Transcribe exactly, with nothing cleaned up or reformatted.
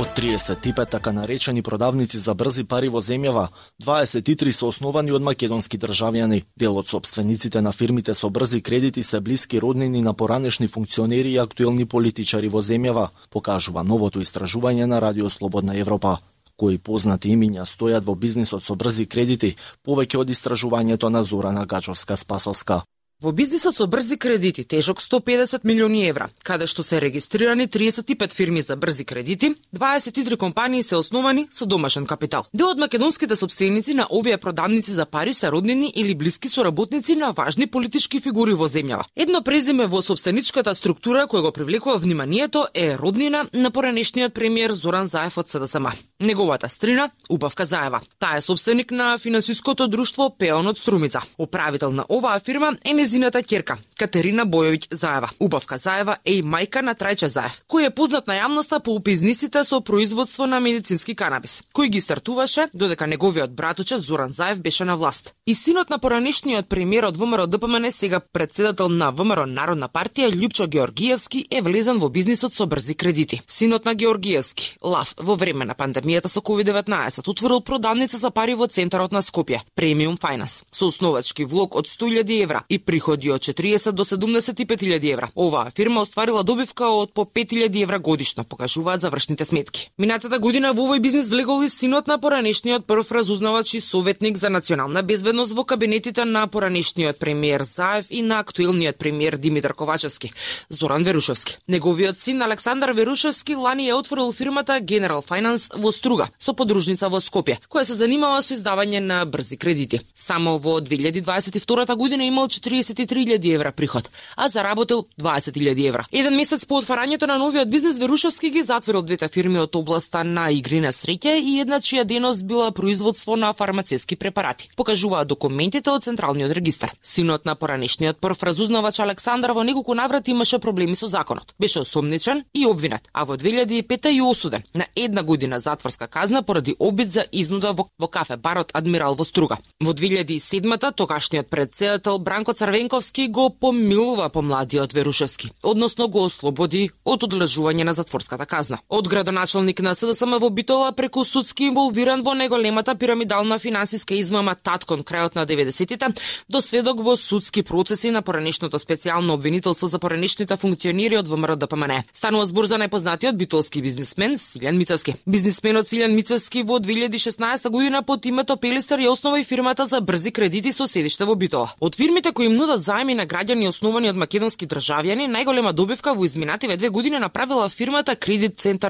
Од триесет и пет така наречени продавници за брзи пари во земјава, дваесет и три се основани од македонски државјани. Дел од собствениците на фирмите со брзи кредити се блиски роднини на поранешни функционери и актуелни политичари во земјава, покажува новото истражување на Радио Слободна Европа. Кои познати имиња стојат во бизнисот со брзи кредити, повеќе од истражувањето на Зорана Гачовска-Спасовска. Во бизнисот со брзи кредити, тежок сто и педесет милиони евра, каде што се регистрирани триесет и пет фирми за брзи кредити, дваесет и три компании се основани со домашен капитал. Дел од македонските собственици на овие продавници за пари се роднини или блиски соработници на важни политички фигури во земјава. Едно презиме во собственичката структура кој го привлекува вниманието е роднина на поранешниот премиер Зоран Заев од СДСМ. Неговата стрина, Убавка Заева. Таа е собственик на финансиското друштво Пеон од Струмица. Управител на оваа фирма е незината ќерка, Катерина Бојовиќ Заева. Убавка Заева е и мајка на Трајче Заев, кој е познат на јавноста по бизнисите со производство на медицински канабис, кој ги стартуваше додека неговиот братучет Зоран Заев беше на власт. И синот на поранешниот премиер од ВМРО Д П М Н, сега претседател на ВМРО Народна партија, Љупчо Георгиевски, е влезен во бизнисот со брзи кредити. Синот на Георгиевски, Лав, во време на пандемијата со ковид деветнаесет, отворил продавница за пари во центарот на Скопје, Премиум Фајнанс, со основачки влог од сто илјади евра и приходи од четириесет до седумдесет и пет илјади евра. Оваа фирма остварила добивка од по пет илјади евра годишно, покажуваат завршните сметки. Минатата година во овој бизнис влегол и синот на поранешниот прв разузнавач и советник за национална безбедност во кабинетите на поранешниот премиер Заев и на актуелниот премиер Димитар Ковачевски, Зоран Верушевски. Неговиот син Александар Верушевски лани е отворил фирмата General Finance во Струга, со подружница во Скопје, која се занимава со издавање на брзи кредити. Само во две илјади дваесет и втора година имал четириесет и три илјади евра приход, а заработил дваесет илјади евра. Еден месец по отварањето на новиот бизнис, Верушевски ги затворил двете фирми од областа на игри на среќа и една чија дејност била производство на фармацевски препарати, покажуваат документите од Централниот регистар. Синот на поранешниот прв разузнавач Александар во неколку наврати имаше проблеми со законот. Беше осомничен и обвинет, а во две илјади и пета и осуден на една година затворска казна поради обид за изнуда во, во кафе барот Адмирал во Струга. Во две илјади и седма тогашниот председател Бранко Црвенковски го помилува помладиот Верушевски, односно го ослободи од одлежување на затворската казна. Од градоначалник на СДСМ во Битола преку судски инволвиран во неголемата пирамидална финансиска измама Таткон крајот на деветдесетите до сведок во судски процеси на поранешното специјално обвинителство за поранешните функционери од ВМРО Д П М Н. Станува збор за најпознатиот битолски бизнисмен Силјан Мицевски. Бизнисменот Силјан Мицевски во две илјади и шеснаесета година под името Пелистер ја основа и фирмата за брзи кредити со седиште во Битола. Од фирмите кои им нудат заеми на граѓани основани од македонски државјани, најголема добивка во изминативе две години направила фирмата Кредит Центар